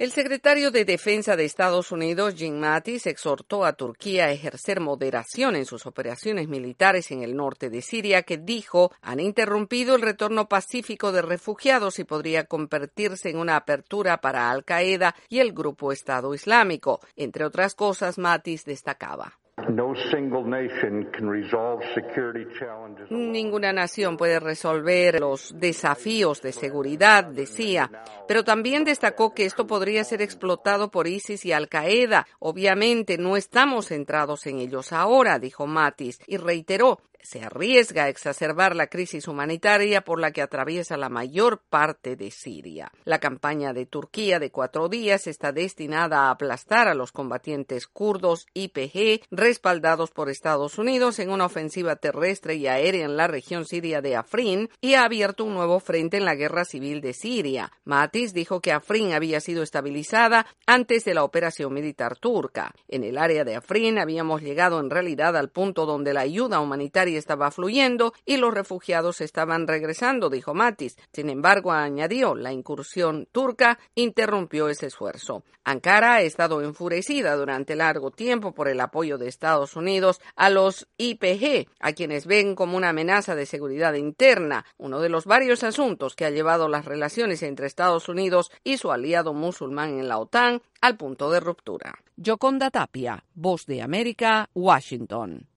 El secretario de Defensa de Estados Unidos, Jim Mattis, exhortó a Turquía a ejercer moderación en sus operaciones militares en el norte de Siria, que dijo han interrumpido el retorno pacífico de refugiados y podría convertirse en una apertura para Al-Qaeda y el grupo Estado Islámico. Entre otras cosas, Mattis destacaba: ninguna nación puede resolver los desafíos de seguridad, decía, pero también destacó que esto podría ser explotado por ISIS y Al-Qaeda. Obviamente no estamos centrados en ellos ahora, dijo Mattis, y reiteró: se arriesga a exacerbar la crisis humanitaria por la que atraviesa la mayor parte de Siria. La campaña de Turquía de 4 días está destinada a aplastar a los combatientes kurdos YPG, respaldados por Estados Unidos en una ofensiva terrestre y aérea en la región siria de Afrin, y ha abierto un nuevo frente en la guerra civil de Siria. Mattis dijo que Afrin había sido estabilizada antes de la operación militar turca. En el área de Afrin habíamos llegado en realidad al punto donde la ayuda humanitaria estaba fluyendo y los refugiados estaban regresando, dijo Mattis. Sin embargo, añadió, la incursión turca interrumpió ese esfuerzo. Ankara ha estado enfurecida durante largo tiempo por el apoyo de Estados Unidos a los YPG, a quienes ven como una amenaza de seguridad interna, uno de los varios asuntos que ha llevado las relaciones entre Estados Unidos y su aliado musulmán en la OTAN al punto de ruptura. Yoconda Tapia, Voz de América, Washington.